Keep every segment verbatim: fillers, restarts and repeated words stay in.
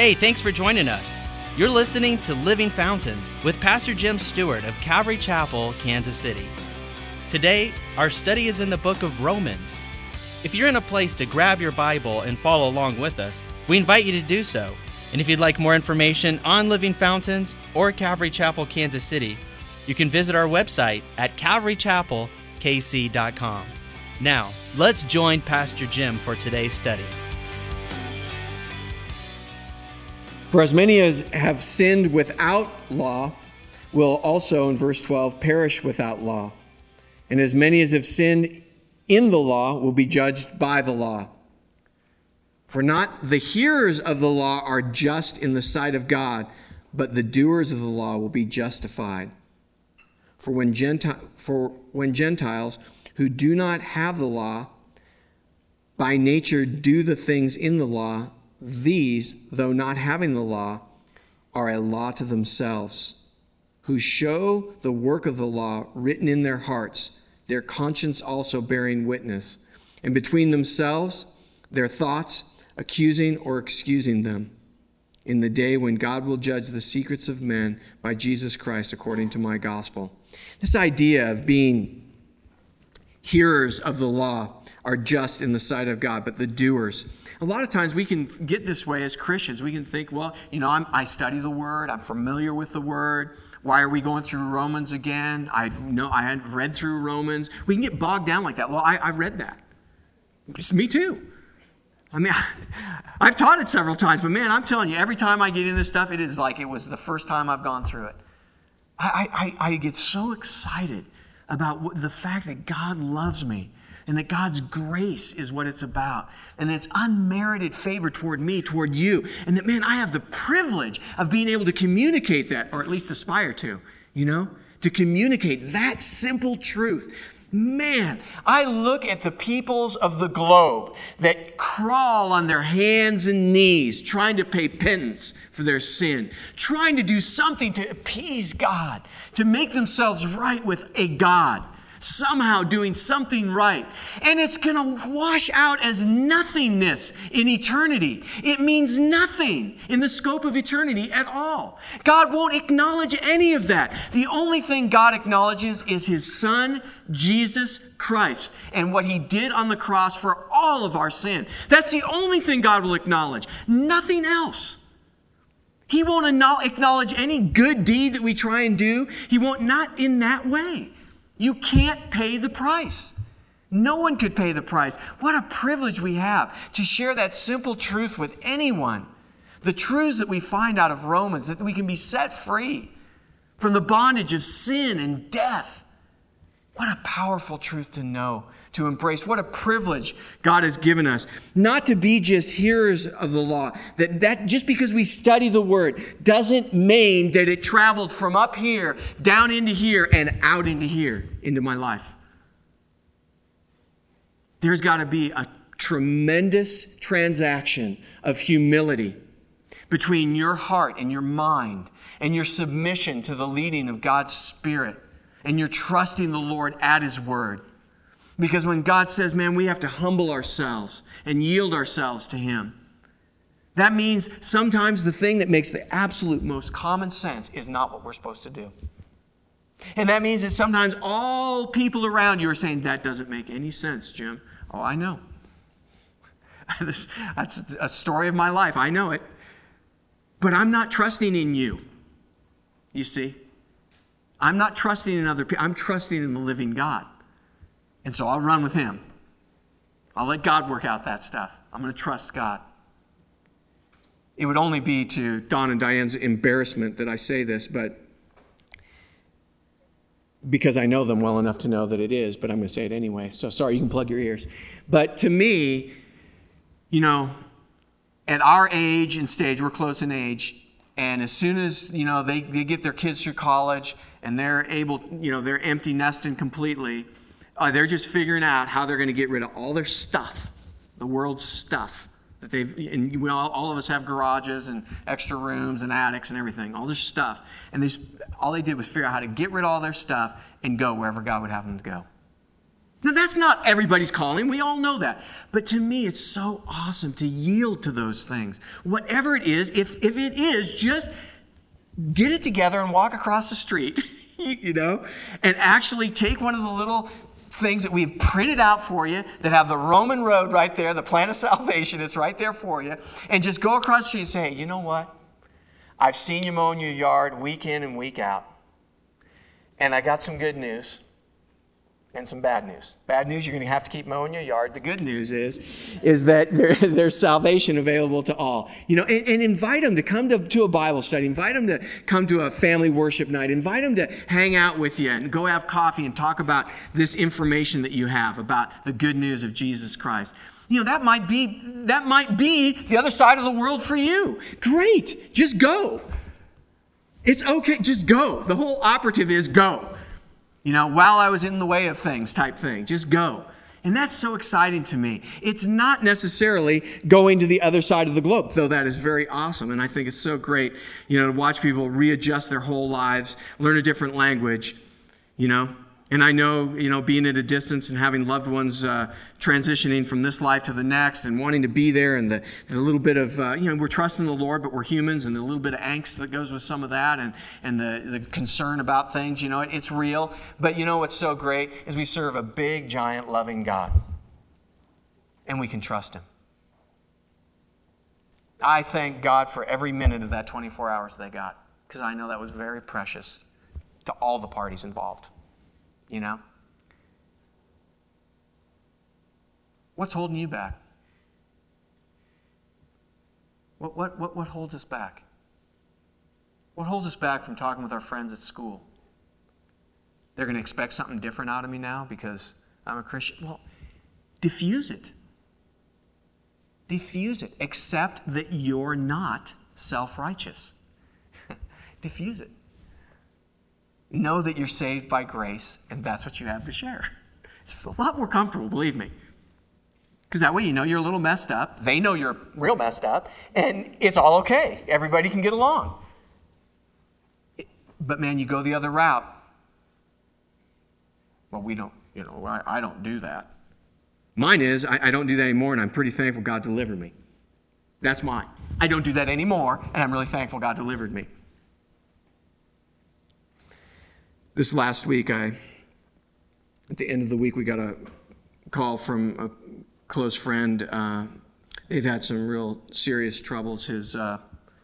Hey, thanks for joining us. You're listening to Living Fountains with Pastor Jim Stewart of Calvary Chapel, Kansas City. Today, our study is in the book of Romans. If you're in a place to grab your Bible and follow along with us, we invite you to do so. And if you'd like more information on Living Fountains or Calvary Chapel, Kansas City, you can visit our website at calvary chapel k c dot com. Now, let's join Pastor Jim for today's study. For as many as have sinned without law will also, in verse twelve, perish without law. And as many as have sinned in the law will be judged by the law. For not the hearers of the law are just in the sight of God, but the doers of the law will be justified. For when, Genti- for when Gentiles who do not have the law by nature do the things in the law, these, though not having the law, are a law to themselves, who show the work of the law written in their hearts, their conscience also bearing witness, and between themselves their thoughts accusing or excusing them, in the day when God will judge the secrets of men by Jesus Christ according to my gospel. This idea of being hearers of the law are just in the sight of God, but the doers. A lot of times we can get this way as Christians. We can think, well, you know, I'm, I study the Word. I'm familiar with the Word. Why are we going through Romans again? I know I had read through Romans. We can get bogged down like that. Well, I, I read that. Just me too. I mean, I've taught it several times, but man, I'm telling you, every time I get in this stuff, it is like it was the first time I've gone through it. I, I, I get so excited about what, the fact that God loves me and that God's grace is what it's about and that it's unmerited favor toward me, toward you, and that, man, I have the privilege of being able to communicate that, or at least aspire to, you know, to communicate that simple truth. Man, I look at the peoples of the globe that crawl on their hands and knees trying to pay penance for their sin, trying to do something to appease God, to make themselves right with a God, somehow doing something right. And it's going to wash out as nothingness in eternity. It means nothing in the scope of eternity at all. God won't acknowledge any of that. The only thing God acknowledges is His Son, Jesus Christ, and what He did on the cross for all of our sin. That's the only thing God will acknowledge. Nothing else. He won't acknowledge any good deed that we try and do. He won't, not in that way. You can't pay the price. No one could pay the price. What a privilege we have to share that simple truth with anyone. The truths that we find out of Romans, that we can be set free from the bondage of sin and death. What a powerful truth to know, to embrace. What a privilege God has given us. Not to be just hearers of the law. That, that just because we study the Word doesn't mean that it traveled from up here, down into here, and out into here, into my life. There's got to be a tremendous transaction of humility between your heart and your mind and your submission to the leading of God's Spirit. And you're trusting the Lord at His Word. Because when God says, man, we have to humble ourselves and yield ourselves to Him, that means sometimes the thing that makes the absolute most common sense is not what we're supposed to do. And that means that sometimes all people around you are saying, that doesn't make any sense, Jim. Oh, I know. That's a story of my life. I know it. But I'm not trusting in you, you see. I'm not trusting in other people. I'm trusting in the living God. And so I'll run with Him. I'll let God work out that stuff. I'm going to trust God. It would only be to Don and Diane's embarrassment that I say this, but because I know them well enough to know that it is, but I'm going to say it anyway. So sorry, you can plug your ears. But to me, you know, at our age and stage, we're close in age, and as soon as, you know, they, they get their kids through college and they're able, you know, they're empty nesting completely, uh, they're just figuring out how they're going to get rid of all their stuff, the world's stuff. That they've, and we all, all of us have garages and extra rooms and attics and everything, all this stuff. And they, all they did was figure out how to get rid of all their stuff and go wherever God would have them to go. Now, that's not everybody's calling. We all know that. But to me, it's so awesome to yield to those things. Whatever it is, if, if it is, just get it together and walk across the street, you know, and actually take one of the little things that we've printed out for you that have the Roman road right there, the plan of salvation, it's right there for you, and just go across the street and say, you know what? I've seen you mowing your yard week in and week out, and I got some good news and some bad news. Bad news, you're going to have to keep mowing your yard. The good news is, is that there, there's salvation available to all. You know, and, and invite them to come to, to a Bible study. Invite them to come to a family worship night. Invite them to hang out with you and go have coffee and talk about this information that you have about the good news of Jesus Christ. You know, that might be, that might be the other side of the world for you. Great. Just go. It's okay. Just go. The whole operative is go. You know, while I was in the way of things type thing. Just go. And that's so exciting to me. It's not necessarily going to the other side of the globe, though that is very awesome. And I think it's so great, you know, to watch people readjust their whole lives, learn a different language, you know. And I know, you know, being at a distance and having loved ones uh, transitioning from this life to the next and wanting to be there, and the, the little bit of, uh, you know, we're trusting the Lord, but we're humans, and the little bit of angst that goes with some of that, and, and the, the concern about things, you know, it, it's real. But you know what's so great is we serve a big, giant, loving God. And we can trust Him. I thank God for every minute of that twenty-four hours they got, because I know that was very precious to all the parties involved. You know? What's holding you back? What, what, what, what holds us back? What holds us back from talking with our friends at school? They're going to expect something different out of me now because I'm a Christian. Well, diffuse it. Diffuse it. Accept that you're not self-righteous. Diffuse it. Know that you're saved by grace, and that's what you have to share. It's a lot more comfortable, believe me. Because that way you know you're a little messed up. They know you're real messed up, and it's all okay. Everybody can get along. But man, you go the other route. Well, we don't, you know, I, I don't do that. Mine is, I, I don't do that anymore, and I'm pretty thankful God delivered me. That's mine. I don't do that anymore, and I'm really thankful God delivered me. This last week, I, at the end of the week, we got a call from a close friend. Uh, they've had some real serious troubles. His uh,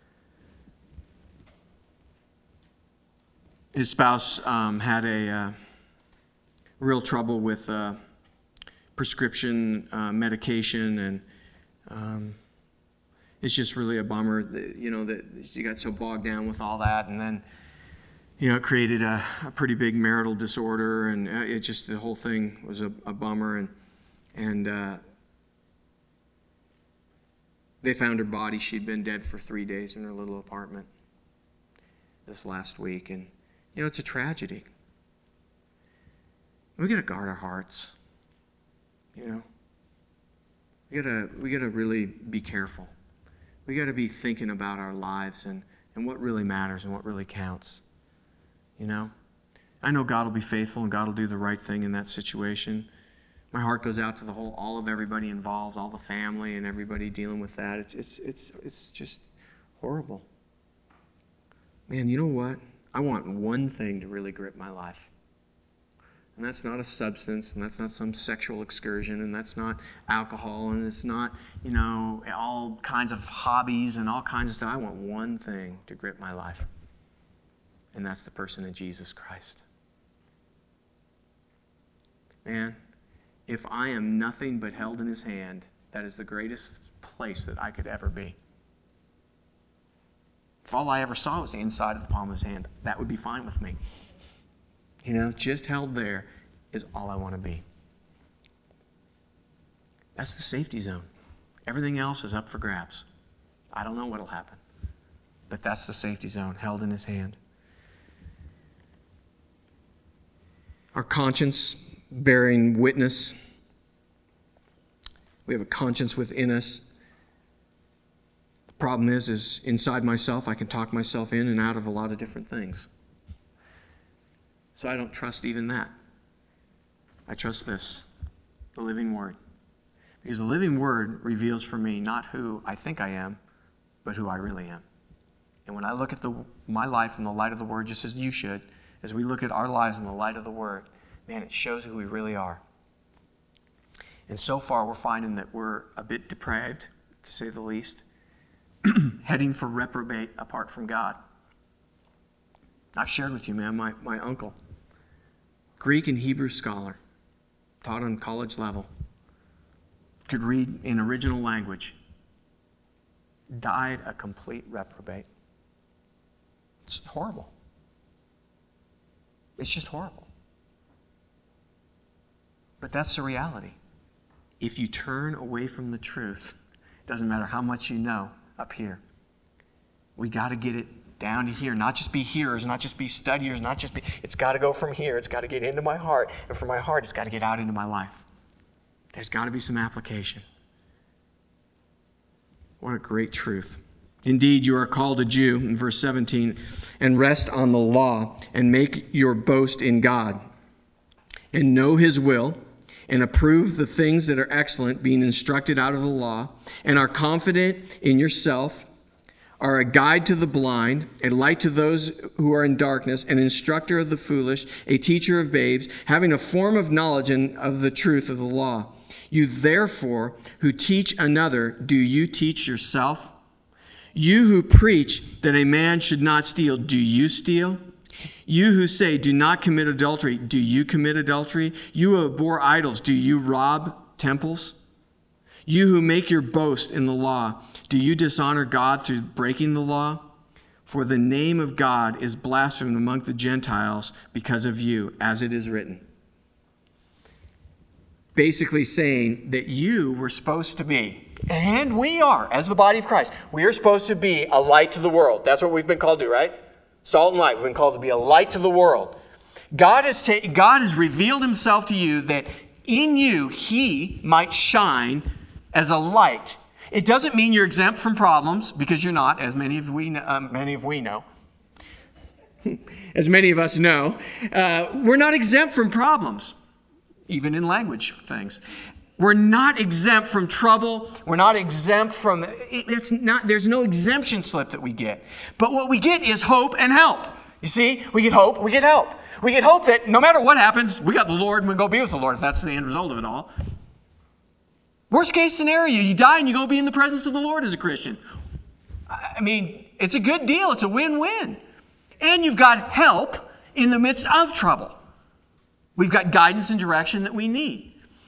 his spouse um, had a uh, real trouble with uh, prescription uh, medication, and um, it's just really a bummer that, you know, that you got so bogged down with all that, and then, you know, it created a, a pretty big marital disorder, and it just, the whole thing was a, a bummer. And and uh, they found her body. She'd been dead for three days in her little apartment this last week. And, you know, it's a tragedy. We got to guard our hearts, you know. We got to we got to really be careful. We got to be thinking about our lives and, and what really matters and what really counts. You know, I know God will be faithful and God will do the right thing in that situation. My heart goes out to the whole, all of everybody involved, all the family and everybody dealing with that. It's it's it's it's just horrible. Man, you know what? I want one thing to really grip my life. And that's not a substance, and that's not some sexual excursion, and that's not alcohol, and it's not, you know, all kinds of hobbies and all kinds of stuff. I want one thing to grip my life. And that's the person of Jesus Christ. Man, if I am nothing but held in His hand, that is the greatest place that I could ever be. If all I ever saw was the inside of the palm of His hand, that would be fine with me. You know, just held there is all I want to be. That's the safety zone. Everything else is up for grabs. I don't know what will happen. But that's the safety zone, held in His hand. Our conscience bearing witness. We have a conscience within us. The problem is, is inside myself, I can talk myself in and out of a lot of different things. So I don't trust even that. I trust this, the living Word. Because the living Word reveals for me not who I think I am, but who I really am. And when I look at the, my life in the light of the Word, just as you should, as we look at our lives in the light of the Word, man, it shows who we really are. And so far, we're finding that we're a bit depraved, to say the least, heading for reprobate apart from God. I've shared with you, man, my, my uncle, Greek and Hebrew scholar, taught on college level, could read in original language, died a complete reprobate. It's horrible. It's just horrible. But that's the reality. If you turn away from the truth, it doesn't matter how much you know up here. We got to get it down to here. Not just be hearers, not just be studiers, not just be... It's got to go from here. It's got to get into my heart. And from my heart, it's got to get out into my life. There's got to be some application. What a great truth. Indeed, you are called a Jew, in verse seventeen, and rest on the law, and make your boast in God, and know His will, and approve the things that are excellent, being instructed out of the law, and are confident in yourself, are a guide to the blind, a light to those who are in darkness, an instructor of the foolish, a teacher of babes, having a form of knowledge and of the truth of the law. You therefore, who teach another, do you teach yourself? You who preach that a man should not steal, do you steal? You who say, do not commit adultery, do you commit adultery? You who abhor idols, do you rob temples? You who make your boast in the law, do you dishonor God through breaking the law? For the name of God is blasphemed among the Gentiles because of you, as it is written. Basically saying that you were supposed to be, and we are, as the body of Christ, we are supposed to be a light to the world. That's what we've been called to, right? Salt and light. We've been called to be a light to the world. God has, ta- God has revealed Himself to you that in you He might shine as a light. It doesn't mean you're exempt from problems, because you're not, as many of we know. Um, many of we know. As many of us know, uh, we're not exempt from problems, even in language things. We're not exempt from trouble. We're not exempt from, it's not, there's no exemption slip that we get. But what we get is hope and help. You see, we get hope, we get help. We get hope that no matter what happens, we got the Lord and we go be with the Lord, if that's the end result of it all. Worst case scenario, you die and you go be in the presence of the Lord as a Christian. I mean, it's a good deal. It's a win-win. And you've got help in the midst of trouble. We've got guidance and direction that we need.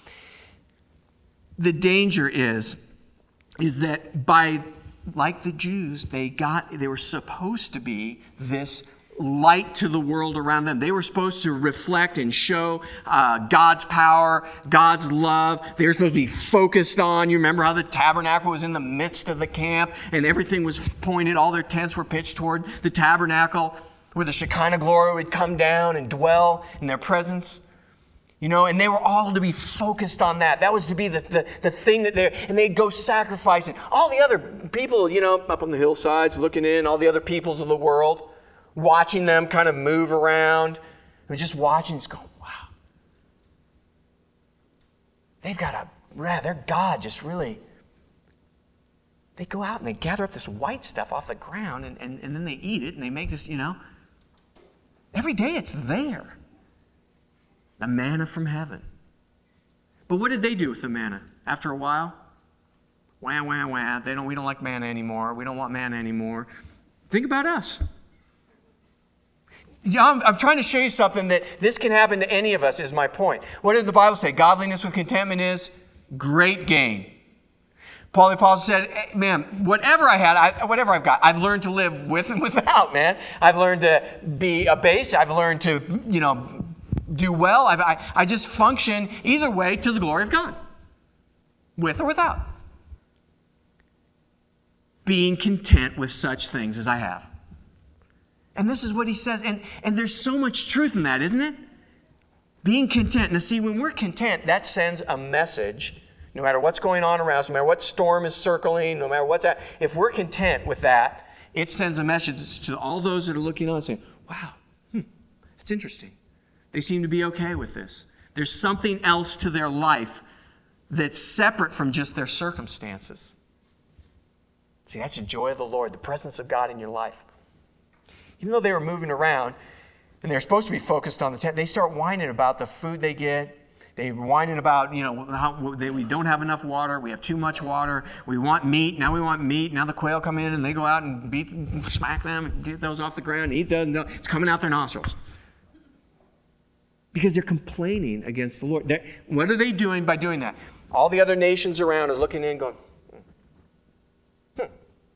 The danger is, is that by, like the Jews, they got, they were supposed to be this light to the world around them. They were supposed to reflect and show uh, God's power, God's love. They were supposed to be focused on. You remember how the tabernacle was in the midst of the camp and everything was pointed, all their tents were pitched toward the tabernacle where the Shekinah glory would come down and dwell in their presence. You know, and they were all to be focused on that. That was to be the, the, the thing that they're, and they'd go sacrificing. All the other people, you know, up on the hillsides looking in, all the other peoples of the world, watching them kind of move around, and just watching, just going, wow. They've got a, their God just really, they go out and they gather up this white stuff off the ground, and, and, and then they eat it, and they make this, you know, every day it's there. The manna from heaven. But what did they do with the manna? After a while, wah, wah, wah. They don't, we don't like manna anymore. We don't want manna anymore. Think about us. Yeah, I'm, I'm trying to show you something that this can happen to any of us, is my point. What did the Bible say? Godliness with contentment is great gain. Paul the Apostle said, hey, man, whatever I had, I, whatever I've got, I've learned to live with and without, man. I've learned to be abased. I've learned to, you know, do well. I've, I, I just function either way to the glory of God, with or without. Being content with such things as I have. And this is what he says, and, and there's so much truth in that, isn't it? Being content. Now see, when we're content, that sends a message, no matter what's going on around us, no matter what storm is circling, no matter what's that, if we're content with that, it sends a message to all those that are looking on and saying, wow, hmm, that's interesting. They seem to be okay with this. There's something else to their life that's separate from just their circumstances. See, that's the joy of the Lord, the presence of God in your life. Even though they were moving around and they're supposed to be focused on the tent, they start whining about the food they get. They're whining about, you know, how they, we don't have enough water. We have too much water. We want meat. Now we want meat. Now the quail come in and they go out and beat, smack them and get those off the ground and eat those. It's coming out their nostrils. Because they're complaining against the Lord. They're, what are they doing by doing that? All the other nations around are looking in going, hmm.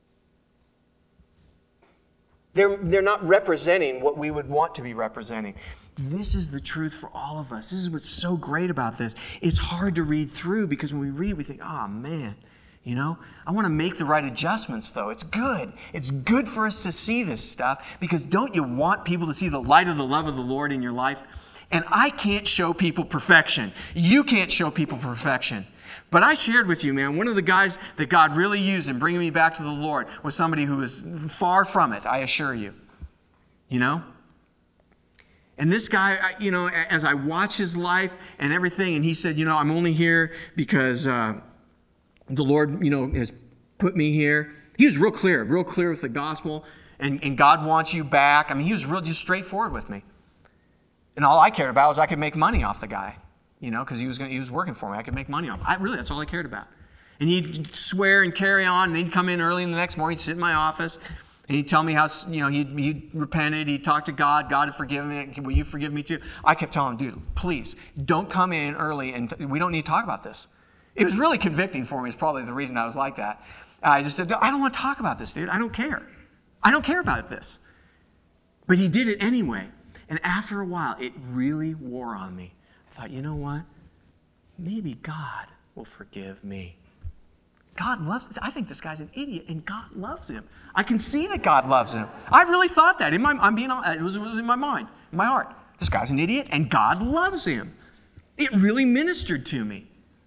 They're, they're not representing what we would want to be representing. This is the truth for all of us. This is what's so great about this. It's hard to read through because when we read, we think, oh, man, you know, I want to make the right adjustments, though. It's good. It's good for us to see this stuff because don't you want people to see the light of the love of the Lord in your life? And I can't show people perfection. You can't show people perfection. But I shared with you, man, one of the guys that God really used in bringing me back to the Lord was somebody who was far from it, I assure you. You know? And this guy, you know, as I watch his life and everything, and he said, you know, I'm only here because uh, the Lord, you know, has put me here. He was real clear, real clear with the gospel, and, and God wants you back. I mean, he was real just straightforward with me. And all I cared about was I could make money off the guy, you know, because he was gonna, he was working for me. I could make money off him. I, really, that's all I cared about. And he'd swear and carry on, and he'd come in early in the next morning, he'd sit in my office, and he'd tell me how, you know, he'd, he'd repented, he'd talked to God, God had forgiven me, will you forgive me too? I kept telling him, dude, please, don't come in early, and t- we don't need to talk about this. It was really convicting for me, it's probably the reason I was like that. I just said, I don't want to talk about this, dude, I don't care. I don't care about this. But he did it anyway. And after a while, it really wore on me. I thought, you know what? Maybe God will forgive me. God loves, I think this guy's an idiot, and God loves him. I can see that God loves him. I really thought that. In my, I'm being, it was, it was in my mind, in my heart. This guy's an idiot, and God loves him. It really ministered to me.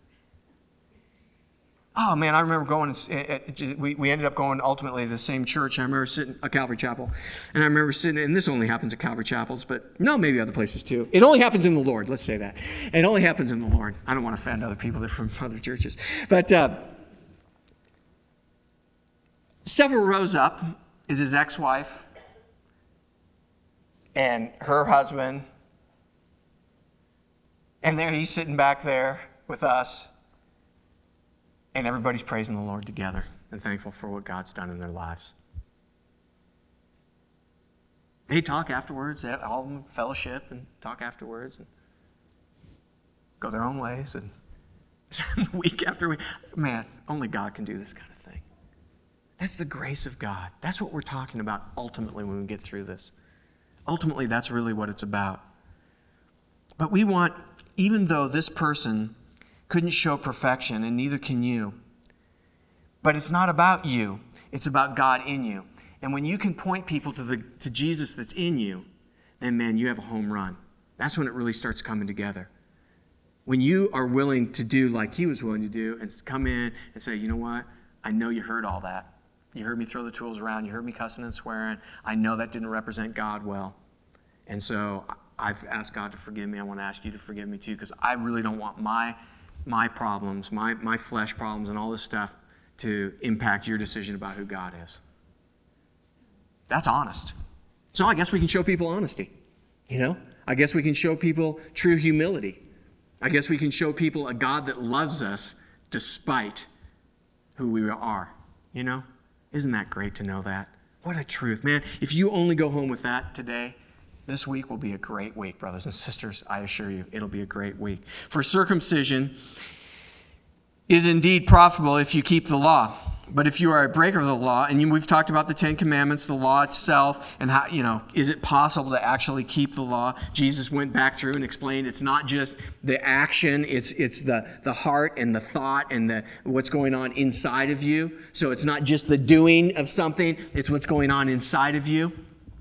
Oh, man, I remember going, we, we ended up going ultimately to the same church. I remember sitting at Calvary Chapel. And I remember sitting, and this only happens at Calvary Chapels, but no, maybe other places too. It only happens in the Lord, let's say that. It only happens in the Lord. I don't want to offend other people that are from other churches. But uh, several rows up is his ex-wife and her husband. And there he's sitting back there with us. And everybody's praising the Lord together and thankful for what God's done in their lives. They talk afterwards, all of them fellowship and talk afterwards and go their own ways. And week after week, man, only God can do this kind of thing. That's the grace of God. That's what we're talking about ultimately when we get through this. Ultimately, that's really what it's about. But we want, even though this person couldn't show perfection, and neither can you. But it's not about you. It's about God in you. And when you can point people to the to Jesus that's in you, then, man, you have a home run. That's when it really starts coming together. When you are willing to do like he was willing to do and come in and say, you know what? I know you heard all that. You heard me throw the tools around. You heard me cussing and swearing. I know that didn't represent God well. And so I've asked God to forgive me. I want to ask you to forgive me too, because I really don't want my my problems, my, my flesh problems and all this stuff to impact your decision about who God is. That's honest. So I guess we can show people honesty. You know? I guess we can show people true humility. I guess we can show people a God that loves us despite who we are. You know? Isn't that great to know that? What a truth, man. If you only go home with that today, this week will be a great week, brothers and sisters. I assure you, it'll be a great week. For circumcision is indeed profitable if you keep the law. But if you are a breaker of the law, and we've talked about the Ten Commandments, the law itself, and how, you know, is it possible to actually keep the law? Jesus went back through and explained it's not just the action, it's it's the, the heart and the thought and the what's going on inside of you. So it's not just the doing of something, it's what's going on inside of you.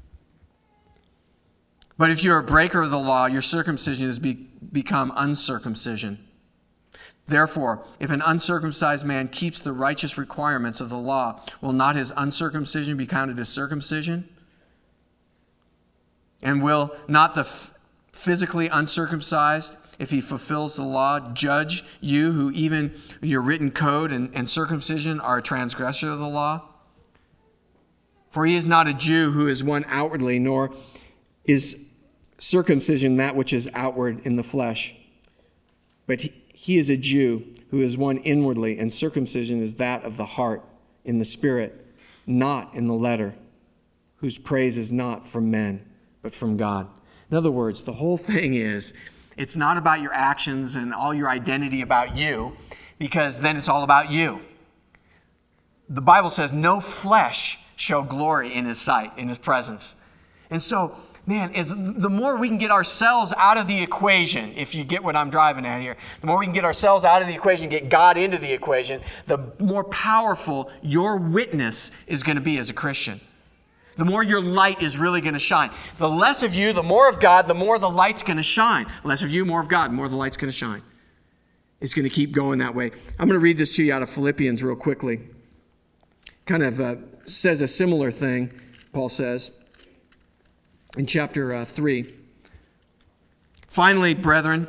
But if you're a breaker of the law, your circumcision has be, become uncircumcision. Therefore, if an uncircumcised man keeps the righteous requirements of the law, will not his uncircumcision be counted as circumcision? And will not the f- physically uncircumcised if he fulfills the law, judge you who even your written code and, and circumcision are a transgressor of the law? For he is not a Jew who is one outwardly, nor is circumcision that which is outward in the flesh. But he, he is a Jew who is one inwardly, and circumcision is that of the heart, in the spirit, not in the letter, whose praise is not from men, but from God. In other words, the whole thing is, it's not about your actions and all your identity about you, because then it's all about you. The Bible says no flesh shall glory in his sight, in his presence. And so, man, is the more we can get ourselves out of the equation, if you get what I'm driving at here, the more we can get ourselves out of the equation, get God into the equation, the more powerful your witness is going to be as a Christian. The more your light is really going to shine. The less of you, the more of God, the more the light's going to shine. Less of you, more of God, the more the light's going to shine. It's going to keep going that way. I'm going to read this to you out of Philippians real quickly. Kind of uh, says a similar thing, Paul says, in chapter uh, three. Finally, brethren,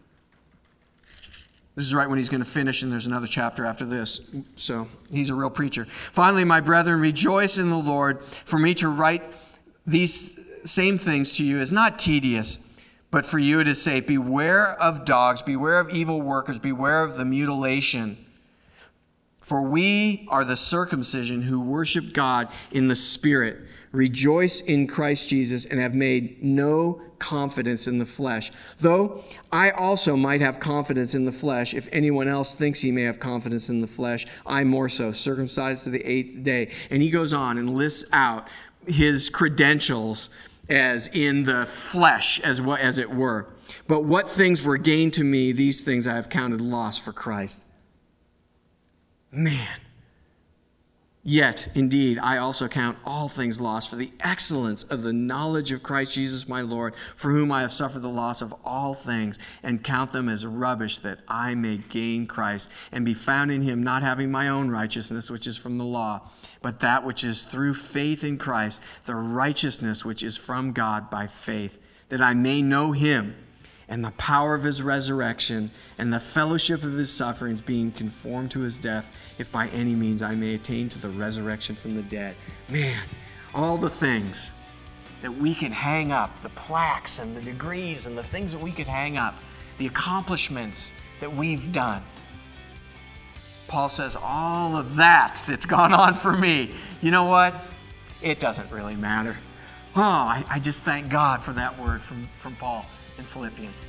this is right when he's going to finish, and there's another chapter after this, so he's a real preacher. Finally, my brethren, rejoice in the Lord. For me to write these same things to you is not tedious, but for you it is safe. Beware of dogs, beware of evil workers, beware of the mutilation. For we are the circumcision who worship God in the Spirit, rejoice in Christ Jesus, and have made no confidence in the flesh. Though I also might have confidence in the flesh, if anyone else thinks he may have confidence in the flesh, I more so, circumcised to the eighth day. And he goes on and lists out his credentials as in the flesh, as what as it were. But what things were gained to me, these things I have counted loss for Christ. Man. Yet, indeed, I also count all things lost for the excellence of the knowledge of Christ Jesus my Lord, for whom I have suffered the loss of all things, and count them as rubbish, that I may gain Christ, and be found in him, not having my own righteousness, which is from the law, but that which is through faith in Christ, the righteousness which is from God by faith, that I may know him, and the power of his resurrection, and the fellowship of his sufferings, being conformed to his death, if by any means I may attain to the resurrection from the dead. Man, all the things that we can hang up, the plaques and the degrees and the things that we could hang up, the accomplishments that we've done. Paul says, all of that that's gone on for me, you know what? It doesn't really matter. Oh, I, I just thank God for that word from, from Paul in Philippians.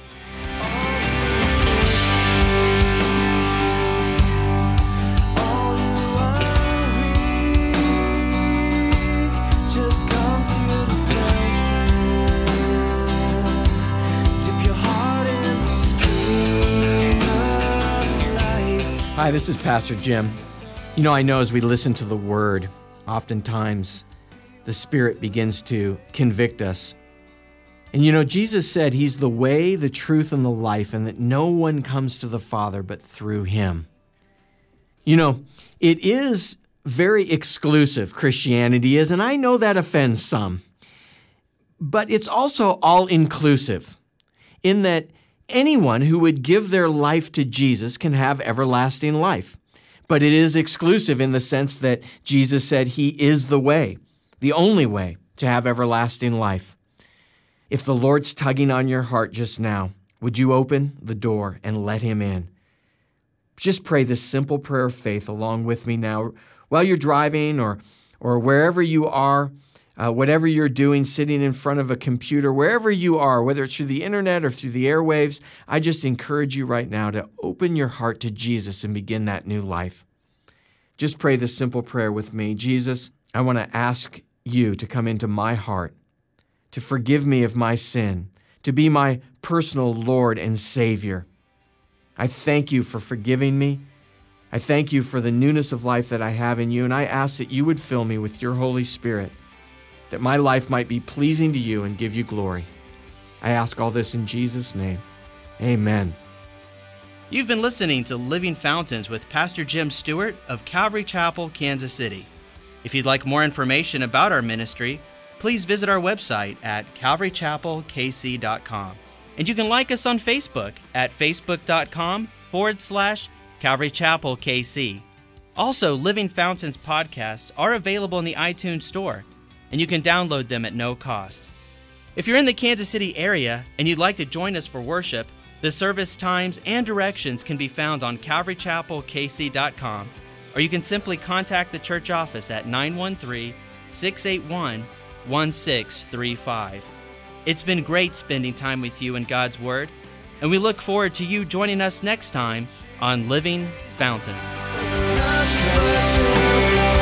Hi, this is Pastor Jim. You know, I know as we listen to the Word, oftentimes the Spirit begins to convict us. And you know, Jesus said He's the way, the truth, and the life, and that no one comes to the Father but through Him. You know, it is very exclusive, Christianity is, and I know that offends some. But it's also all-inclusive in that anyone who would give their life to Jesus can have everlasting life. But it is exclusive in the sense that Jesus said He is the way, the only way to have everlasting life. If the Lord's tugging on your heart just now, would you open the door and let Him in? Just pray this simple prayer of faith along with me now while you're driving or, or wherever you are. Uh, whatever you're doing, sitting in front of a computer, wherever you are, whether it's through the internet or through the airwaves, I just encourage you right now to open your heart to Jesus and begin that new life. Just pray this simple prayer with me. Jesus, I want to ask you to come into my heart, to forgive me of my sin, to be my personal Lord and Savior. I thank you for forgiving me. I thank you for the newness of life that I have in you, and I ask that you would fill me with your Holy Spirit, that my life might be pleasing to you and give you glory. I ask all this in Jesus' name. Amen. You've been listening to Living Fountains with Pastor Jim Stewart of Calvary Chapel, Kansas City. If you'd like more information about our ministry, please visit our website at calvary chapel k c dot com. And you can like us on Facebook at facebook.com forward slash Calvary Chapel KC. Also, Living Fountains podcasts are available in the iTunes Store, and you can download them at no cost. If you're in the Kansas City area and you'd like to join us for worship, the service times and directions can be found on calvary chapel k c dot com, or you can simply contact the church office at nine one three, six eight one, one six three five. It's been great spending time with you in God's Word, and we look forward to you joining us next time on Living Fountains.